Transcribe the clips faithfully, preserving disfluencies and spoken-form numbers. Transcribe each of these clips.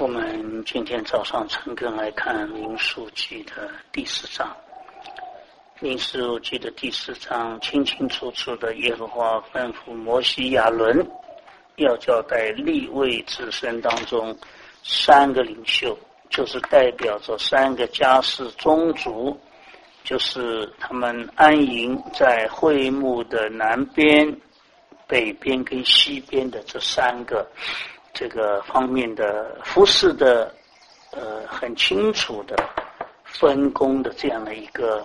我们今天早上诚恳来看民数记的第四章。民数记的第四章清清楚楚的，耶和华吩咐摩西亚伦要交代利未子孙当中三个领袖，就是代表着三个家世宗族，就是他们安营在会幕的南边、北边跟西边的这三个这个方面的服侍的呃很清楚的分工的这样的一个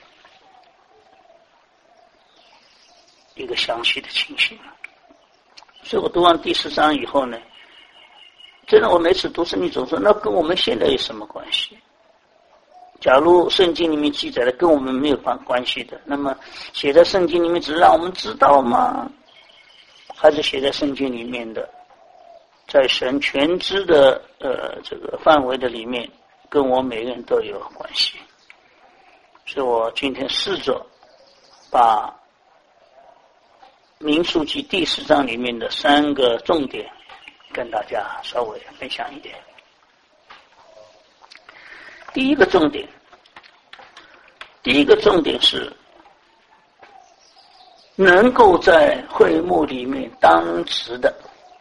一个详细的情形。所以我读完第四章以后呢，真的我每次读圣经总说，那跟我们现在有什么关系？假如圣经里面记载的跟我们没有关关系的，那么写在圣经里面只是让我们知道吗？还是写在圣经里面的，在神全知的呃这个范围的里面，跟我每个人都有关系。所以我今天试着把民数记第四章里面的三个重点跟大家稍微分享一点。第一个重点，第一个重点是能够在会幕里面当值的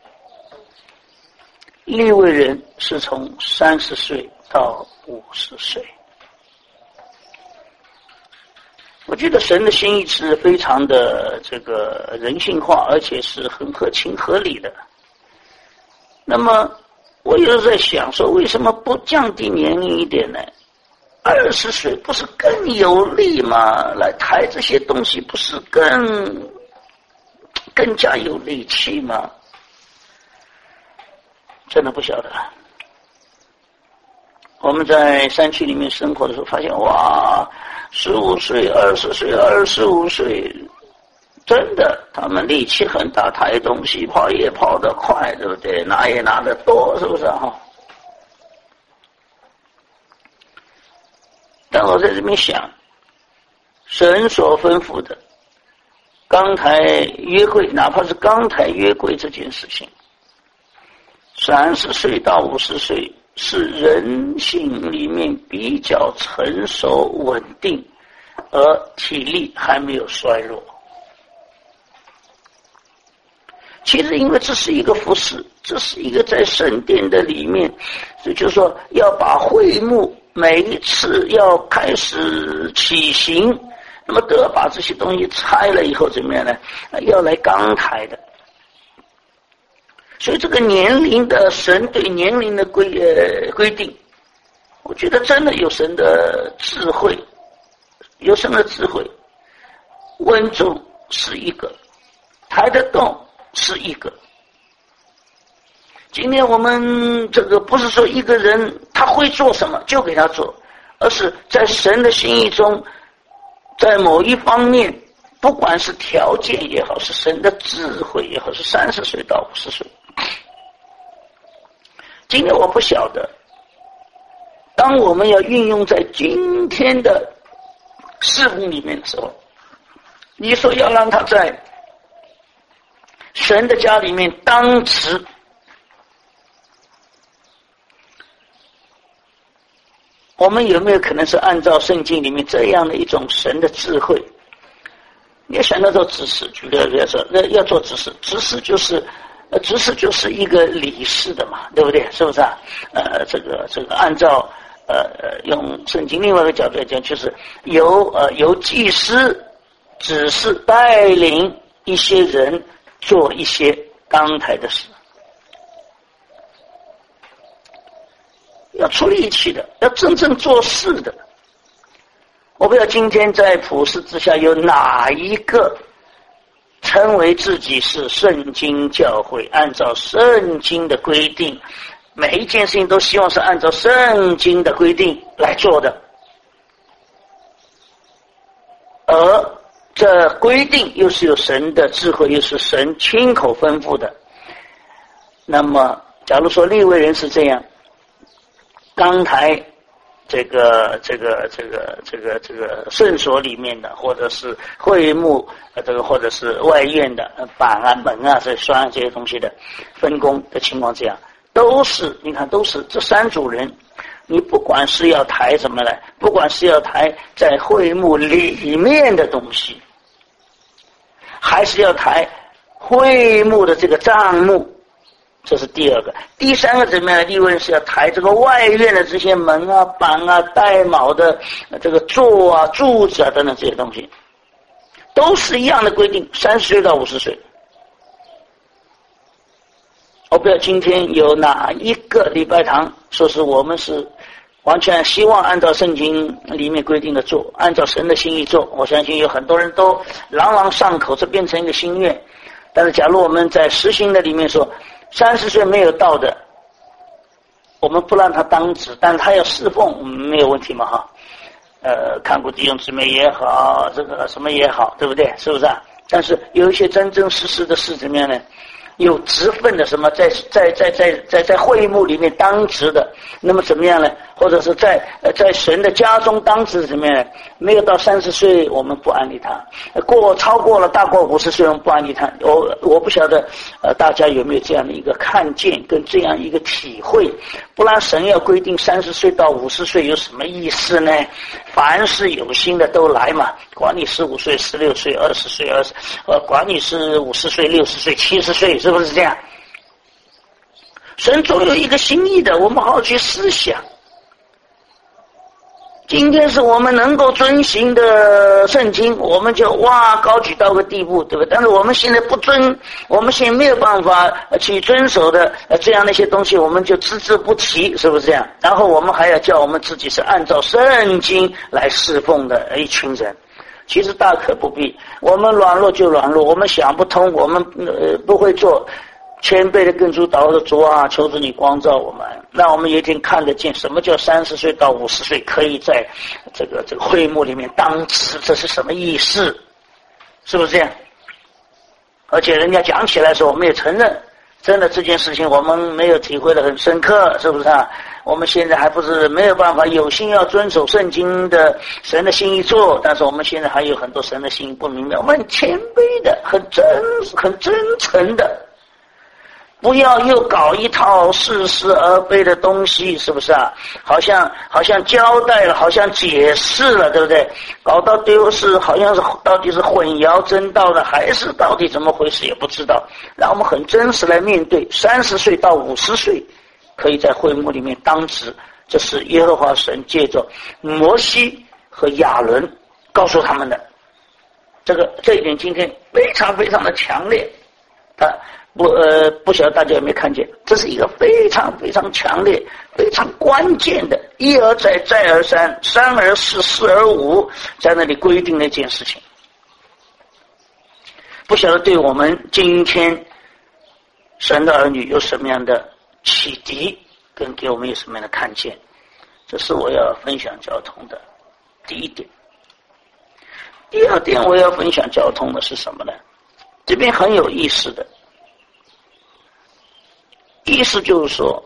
利未人是从三十岁到五十岁。我觉得神的心意是非常的这个人性化，而且是很合情合理的。那么我有时候在想说，为什么不降低年龄一点呢？二十岁不是更有力吗？来抬这些东西不是更更加有力气吗？真的不晓得。我们在山区里面生活的时候发现，哇，十五岁、二十岁、二十五岁，真的他们力气很大，抬东西跑也跑得快，对不对？拿也拿得多，是不是哈？但我在这边想，神所吩咐的刚台约柜，哪怕是刚台约柜这件事情，三十岁到五十岁是人性里面比较成熟稳定，而体力还没有衰弱。其实因为这是一个服事，这是一个在圣殿的里面，所以就是说要把会幕每一次要开始起行，那么都要把这些东西拆了以后怎么样呢？要来刚台的。所以这个年龄的神对年龄的规呃规定，我觉得真的有神的智慧，有神的智慧。稳住是一个，抬得动是一个。今天我们这个不是说一个人他会做什么就给他做，而是在神的心意中，在某一方面，不管是条件也好，是神的智慧也好，是三十岁到五十岁。今天我不晓得，当我们要运用在今天的事工里面的时候，你说要让他在神的家里面当值，我们有没有可能是按照圣经里面这样的一种神的智慧？你要想到做执事，举个例子，要做执事，执事就是呃，执事就是一个理事的嘛，对不对？是不是啊？呃，这个这个按照呃用圣经另外一个角度来讲，就是由呃由祭司指示带领一些人做一些刚台的事，要出力气的，要真正做事的。我不知道今天在普世之下有哪一个称为自己是圣经教会，按照圣经的规定，每一件事情都希望是按照圣经的规定来做的，而这规定又是有神的智慧，又是神亲口吩咐的。那么假如说利未人是这样，刚才这个这个这个这个这个圣所里面的，或者是会幕呃这个或者是外院的板啊门啊这栓这些东西的分工的情况，这样都是你看都是这三组人，你不管是要抬什么来，不管是要抬在会幕里面的东西，还是要抬会幕的这个帐幕，这是第二个。第三个怎么样的利未人是要抬这个外院的这些门啊、板啊、带卯的这个座啊、柱子啊等等这些东西，都是一样的规定，三十岁到五十岁。我不知道今天有哪一个礼拜堂说是我们是完全希望按照圣经里面规定的做，按照神的心意做。我相信有很多人都朗朗上口，这变成一个心愿。但是假如我们在实行的里面说三十岁没有到的，我们不让他当职，但是他要侍奉没有问题嘛哈。呃，看过弟兄姊妹也好，这个什么也好，对不对？是不是啊？但是有一些真真实实的事怎么样呢？有职分的什么在在在在在在会幕里面当职的，那么怎么样呢？或者是在呃在神的家中当职怎么样呢？没有到三十岁我们不安利他，过超过了大过五十岁我们不安利他。我我不晓得呃大家有没有这样的一个看见跟这样一个体会？不然神要规定三十岁到五十岁有什么意思呢？凡是有心的都来嘛，管你十五岁、十六岁、二十岁、二十呃管你是五十岁、六十岁、七十岁。是不是这样？神总有一个心意的，我们好好去思想。今天是我们能够遵行的圣经，我们就哇高举到个地步，对不对？但是我们现在不遵，我们现在没有办法去遵守的这样的一些东西，我们就只字不提，是不是这样？然后我们还要叫我们自己是按照圣经来侍奉的一群人。其实大可不必，我们软弱就软弱，我们想不通，我们呃不会做，谦卑的跟主祷告，主啊，求主你光照我们，让我们有一天看得见什么叫三十岁到五十岁可以在这个这个会幕里面当职，这是什么意思？是不是这样？而且人家讲起来的时候，我们也承认，真的这件事情我们没有体会得很深刻，是不是啊？我们现在还不是没有办法有心要遵守圣经的神的心意做，但是我们现在还有很多神的心意不明白，我们很谦卑的，很真很真诚的，不要又搞一套似是而非的东西，是不是啊？好像好像交代了，好像解释了，对不对？搞到丢是好像是到底是混淆真道的，还是到底怎么回事也不知道。让我们很真实来面对，三十岁到五十岁可以在会幕里面当职，这是耶和华神借着摩西和亚伦告诉他们的。这个这一点今天非常非常的强烈，他不呃不晓得大家有没有看见？这是一个非常非常强烈、非常关键的，一而再，再而三，三而四，四而五，在那里规定的一件事情。不晓得对我们今天神的儿女有什么样的启迪，跟给我们有什么样的看见？这是我要分享交通的第一点。第二点我要分享交通的是什么呢？这边很有意思的，意思就是说，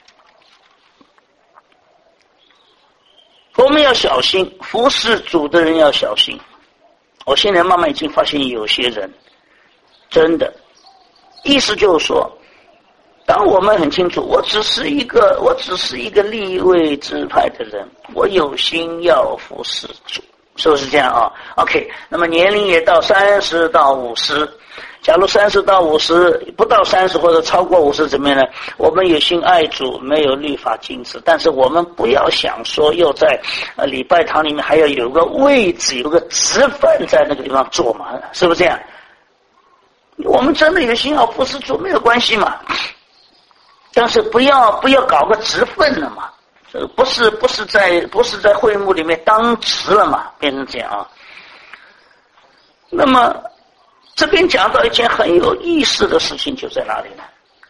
我们要小心，服侍主的人要小心。我现在慢慢已经发现有些人真的，意思就是说，当我们很清楚，我只是一个，我只是一个利未支派的人，我有心要服侍主，是不是这样啊 ？OK， 那么年龄也到三十到五十，假如三十到五十，不到三十或者超过五十怎么样呢？我们有心爱主，没有律法禁止，但是我们不要想说又在呃礼拜堂里面还要有个位置，有个职分在那个地方做嘛，是不是这样？我们真的有心要服侍主，没有关系嘛。但是不要不要搞个职分了嘛，不是不是在不是在会幕里面当职了嘛，变成这样啊。那么这边讲到一件很有意思的事情，就在哪里呢？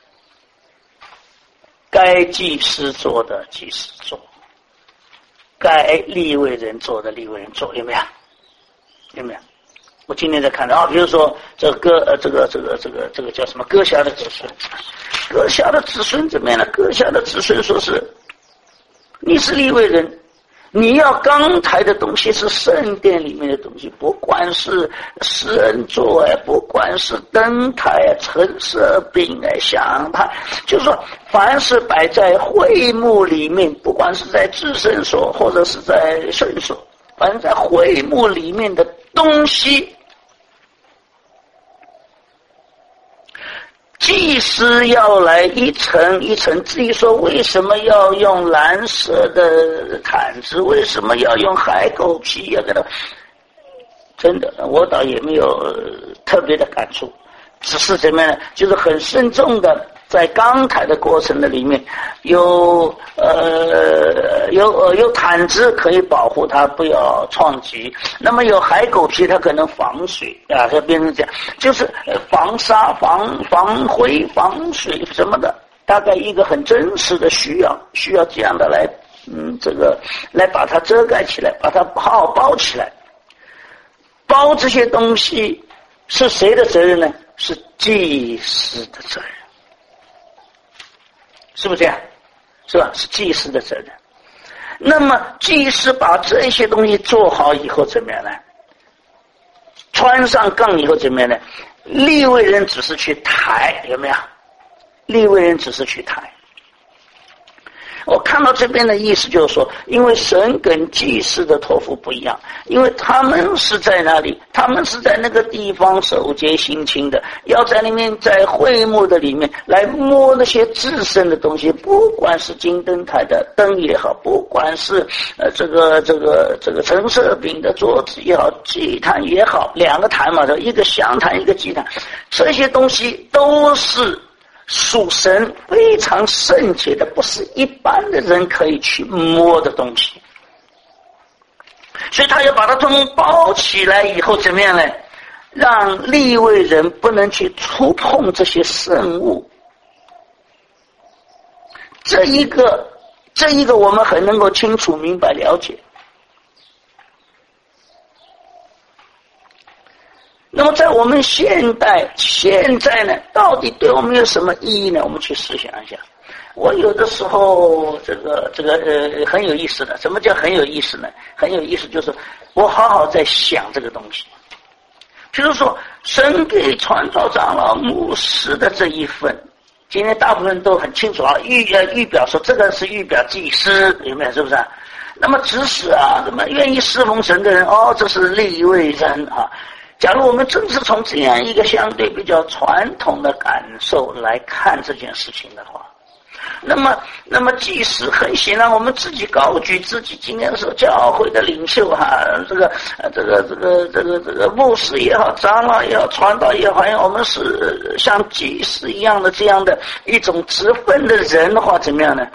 该祭司做的祭司做，该利未人做的利未人做，有没有？有没有？我今天在看到啊，比如说这个歌呃这个这个这个这个叫什么歌侠的子孙，歌侠的子孙怎么样呢？歌侠的子孙说是你是利未人， 你要刚才的东西是圣殿里面的东西，不管是施恩座哎，不管是灯台啊、陈设饼哎、香坛，就是说，凡是摆在会幕里面，不管是在至圣所或者是在圣所，反正在会幕里面的东西，祭司要来一层一层。至于说为什么要用蓝色的毯子，为什么要用海狗皮啊，给它，真的我倒也没有特别的感触，只是怎么样呢，就是很慎重的在刚才的过程的里面，有呃有呃有毯子可以保护它不要撞击，那么有海狗皮它可能防水啊，它变成这样，就是防沙、防防灰、防水什么的，大概一个很真实的需要，需要这样的来嗯这个来把它遮盖起来，把它好好包起来。包这些东西是谁的责任呢？是祭司的责任。是不是这样？是吧？是祭司的责任。那么祭司把这些东西做好以后怎么样呢？穿上杠以后怎么样呢？利未人只是去抬，有没有？利未人只是去抬。我看到这边的意思就是说，因为神跟祭司的托付不一样，因为他们是在那里，他们是在那个地方守节心清的，要在那边在会幕的里面来摸那些至圣的东西，不管是金灯台的灯也好，不管是呃这个这个这个陈设饼的桌子也好，祭坛也好，两个坛嘛，一个香坛一个祭坛，这些东西都是属神非常圣洁的，不是一般的人可以去摸的东西，所以他要把它通通包起来以后怎么样呢？让利未人不能去触碰这些圣物。这一个这一个我们很能够清楚明白了解。那么在我们现代现在呢，到底对我们有什么意义呢？我们去思想一下。我有的时候这个这个呃很有意思的，什么叫很有意思呢？很有意思就是我好好在想这个东西。比如说神给传道长老牧师的这一份，今天大部分人都很清楚啊，预呃预表说这个是预表祭司，有没有？是不是啊？那么指使啊，那么愿意侍奉神的人，哦，这是利未人啊。假如我们正是从这样一个相对比较传统的感受来看这件事情的话，那么那么即使很显然我们自己高举自己，今天是教会的领袖哈，这个这个这个这个这个牧师也好，长老也好，传道也好，我们是像祭司一样的这样的一种职分的人的话，怎么样呢？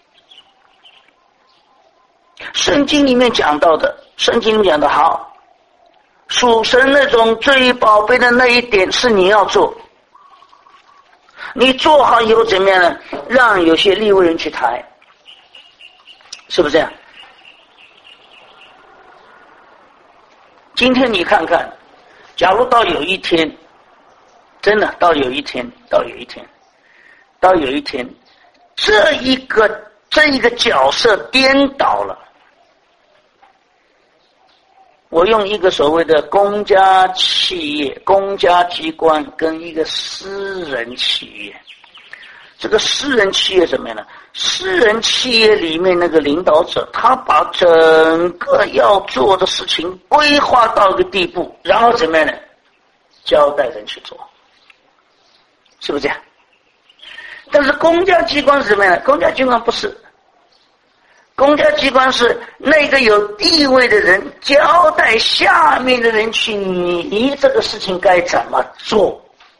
圣经里面讲到的，圣经里面讲的好，属神那种最宝贝的那一点是你要做，你做好以后怎么样呢？让有些利未人去抬，是不是这样？今天你看看，假如到有一天，真的到有一天，到有一天，到有一天，这一个这一个角色颠倒了。我用一个所谓的公家企业、公家机关跟一个私人企业，这个私人企业怎么样呢？私人企业里面那个领导者，他把整个要做的事情规划到一个地步，然后怎么样呢？交代人去做，是不是这样？但是公家机关是怎么样呢？公家机关不是。公家机关是那个有地位的人交代下面的人去，你这个事情该怎么做？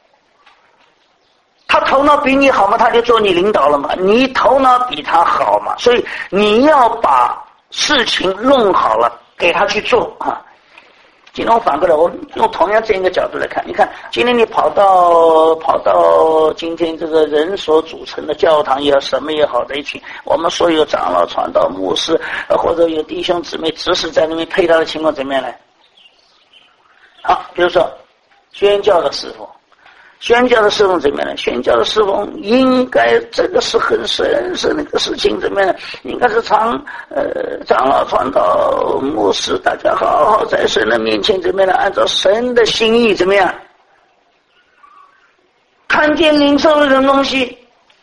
他头脑比你好吗？他就做你领导了嘛。你头脑比他好嘛，所以你要把事情弄好了，给他去做啊。今天我反过来，我用同样这样一个角度来看，你看，今天你跑到跑到今天这个人所组成的教堂也好，什么也好的一群，我们所有长老、传道、牧师，或者有弟兄姊妹指使在那边配套的情况怎么样呢？好，比如说宣教的师傅， 宣教的侍奉怎么样呢？宣教的侍奉应该这个是很神圣的一个事情，怎么样呢？应该是长呃长老传道牧师，大家好好在神的面前怎么样呢？按照神的心意怎么样？看见领受这种东西，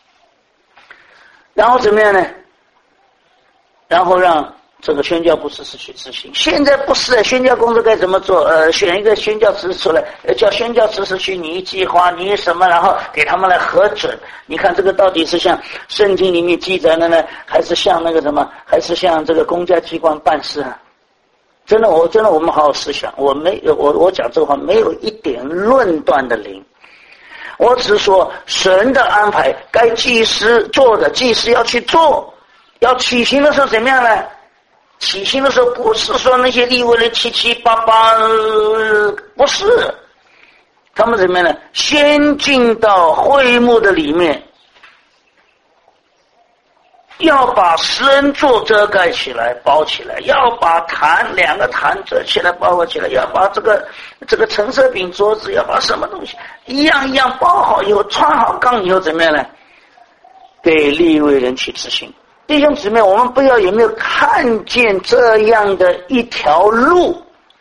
然后怎么样呢？然后让这个宣教部支持去执行。现在不是宣教工作该怎么做？呃，选一个宣教支持出来，呃，叫宣教支持去拟计划，拟什么，然后给他们来核准。你看这个到底是像圣经里面记载的呢，还是像那个什么，还是像这个公家机关办事啊？真的，我真的我们好好思想。我没有，我我讲这个话没有一点论断的灵。我只是说神的安排，该祭司做的，祭司要去做。要起行的时候怎么样呢？起行的时候不是说那些利未人七七八八，不是，他们怎么样呢？先进到会幕的里面，要把施恩座遮盖起来包起来，要把坛两个坛遮起来包起来，要把这个这个橙色饼桌子，要把什么东西一样一样包好以后，穿好杠以后怎么样呢？给利未人去执行。弟兄姊妹，我们不要有没有看见这样的一条路？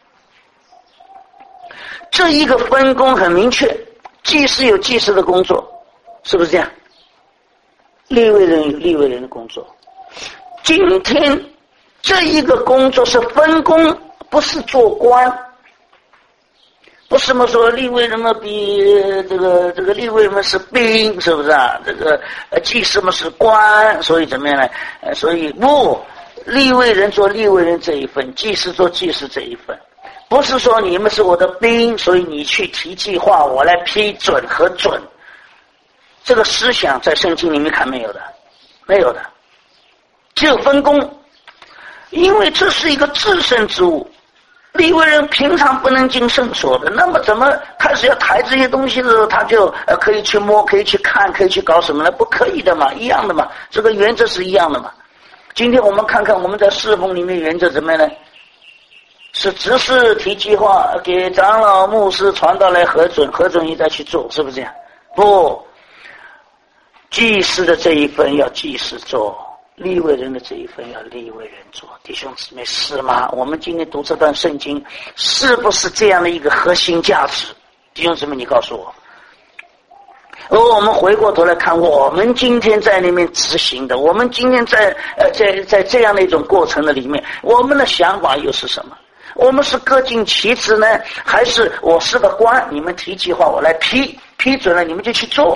这一个分工很明确，祭司有祭司的工作，是不是这样？利未人有利未人的工作。今天这一个工作是分工，不是做官。不是嘛？说利未人们比这个这个利未人们是兵，是不是啊？这个呃祭司们是官，所以怎么样呢？呃，所以不，利未人做利未人这一份，祭司做祭司这一份，不是说你们是我的兵，所以你去提计划，我来批准核准。这个思想在圣经里面看没有的，没有的，只有分工，因为这是一个至圣之物。利未人平常不能进圣所的，那么怎么开始要抬这些东西的时候，他就呃可以去摸，可以去看，可以去搞什么呢？不可以的嘛，一样的嘛，这个原则是一样的嘛。今天我们看看我们在侍奉里面原则怎么样呢？是执事提计划，给长老牧师传道来核准，核准你再去做，是不是这样？不，祭司的这一份要祭司做。利未人的这一份要利未人做，弟兄姊妹是吗？我们今天读这段圣经，是不是这样的一个核心价值？弟兄姊妹，你告诉我。而我们回过头来看，我们今天在里面执行的，我们今天在呃在在这样的一种过程的里面，我们的想法又是什么？我们是各尽其职呢，还是我是个官，你们提计划我来批，批准了你们就去做，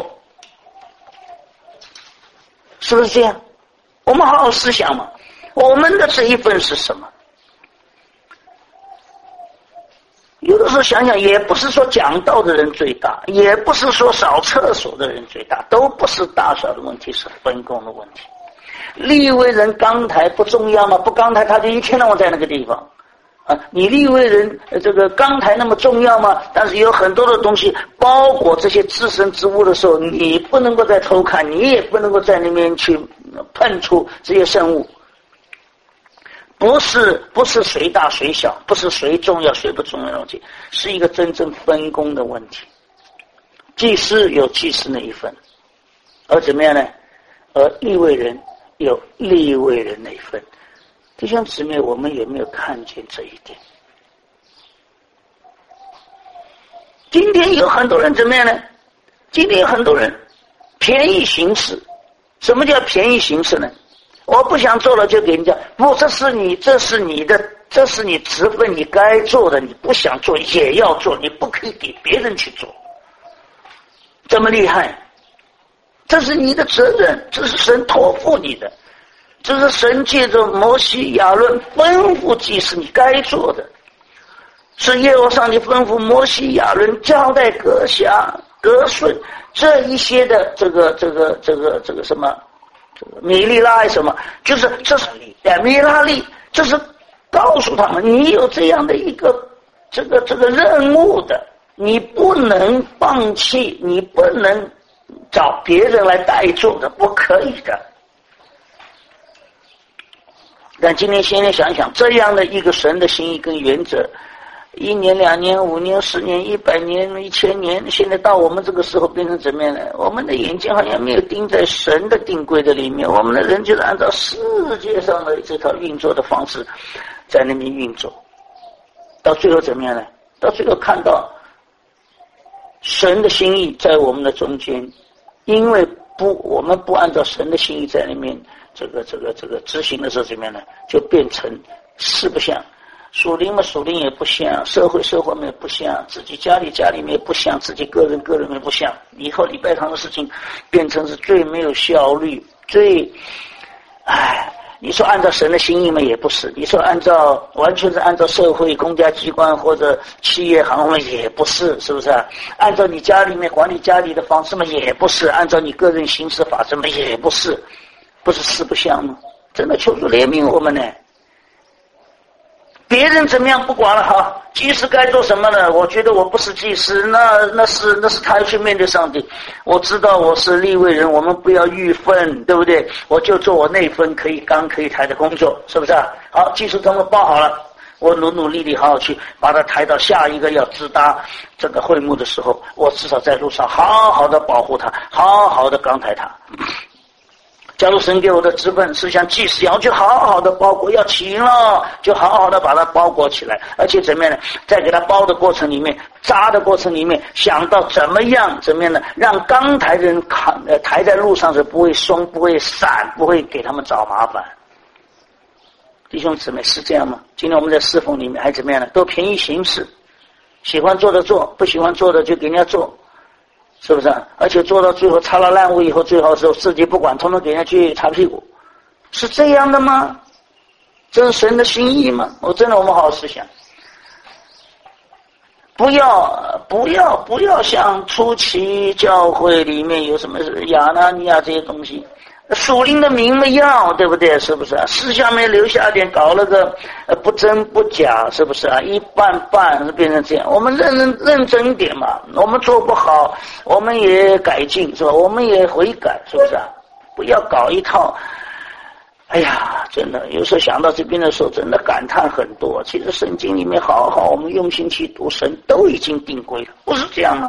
是不是这样？我们好好思想嘛，我们的这一份是什么？有的时候想想，也不是说讲道的人最大，也不是说扫厕所的人最大，都不是大小的问题，是分工的问题。利未人刚台不重要吗？不刚台他就一天到晚在那个地方啊！你利未人这个刚台那么重要吗？但是有很多的东西包裹这些自身之物的时候，你不能够再偷看，你也不能够在那边去碰触这些圣物。不是不是谁大谁小，不是谁重要谁不重要的问题，是一个真正分工的问题。祭司有祭司那一份，而怎么样呢？而利未人有利未人那一份。弟兄姊妹，我们有没有看见这一点？今天有很多人怎么样呢？今天有很多人便宜行事。什么叫便宜行事呢？我不想做了就给人家，不，这是你这是你的这是你职分，你该做的，你不想做也要做，你不可以给别人去做。这么厉害，这是你的责任，这是神托付你的，这是神借着摩西亚伦吩咐祭司你该做的，是耶和华上帝吩咐摩西亚伦交代阁下格顺这一些的这个这个这个这个什么这个米利拉什么，就是这是哎米拉利，这是告诉他们你有这样的一个这个这个任务的，你不能放弃，你不能找别人来代做的，不可以的。但今天先来想想，这样的一个神的心意跟原则， 一年、两年、五年、十年、一百年、一千年，现在到我们这个时候变成怎么样呢？我们的眼睛好像没有盯在神的定规的里面，我们的人就是按照世界上的这套运作的方式在那边运作，到最后怎么样呢？到最后看到神的心意在我们的中间，因为不我们不按照神的心意在里面这个这个这个执行的时候怎么样呢？就变成四不像。属灵嘛，属灵也不像；社会社会也不像；自己家里家里面也不像；自己个人个人也不像。以后礼拜堂的事情变成是最没有效率，最，唉，你说按照神的心意嘛，也不是；你说按照完全是按照社会公家机关或者企业行为也不是，是不是啊？按照你家里面管理家里的方式嘛，也不是；按照你个人行事法则嘛，也不是，不是四不像吗？真的求主怜悯我们呢。别人怎么样不管了哈，祭司该做什么呢？我觉得我不是祭司，那那是那是他去面对上帝。我知道我是利未人，我们不要欲分，对不对？我就做我那份可以刚可以抬的工作，是不是啊？好，祭司通通包好了，我努努力力好好去把它抬到下一个要直达这个会幕的时候，我至少在路上好好的保护它，好好的刚抬它。假如神给我的职分是像祭司一样，就好好的包裹，要起营了，就好好的把它包裹起来，而且怎么样呢？在给它包的过程里面，扎的过程里面，想到怎么样，怎么样呢？让刚抬的人扛呃抬在路上是不会松，不会散，不会给他们找麻烦。弟兄姊妹是这样吗？今天我们在侍奉里面还怎么样呢？都便宜行事，喜欢做的做，不喜欢做的就给人家做。是不是啊？而且做到最后擦了烂污以后，最后时候自己不管，统统给人家去擦屁股，是这样的吗？这是神的心意吗？我真的我们好好思想，不要不要不要像初期教会里面有什么亚拿尼亚这些东西，属灵的名没要，对不对？是不是啊？私下面留下点，搞了个不真不假，是不是啊？一半半变成这样，我们认认认真一点嘛。我们做不好，我们也改进，是吧？我们也悔改，是不是啊？不要搞一套。哎呀，真的，有时候想到这边的时候，真的感叹很多。其实圣经里面好好，我们用心去读，神都已经定规了，不是这样吗？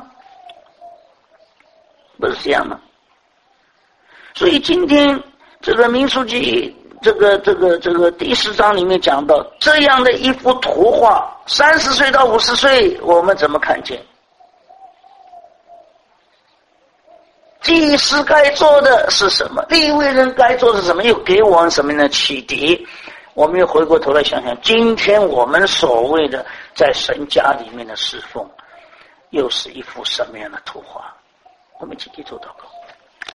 不是这样吗？所以今天这个民数记这个这个这个第十章里面讲到这样的一幅图画，三十岁到五十岁，我们怎么看见？祭司该做的是什么？利未人该做的是什么？又给我们什么样的启迪？我们又回过头来想想，今天我们所谓的在神家里面的侍奉，又是一幅什么样的图画？我们一起低头祷告。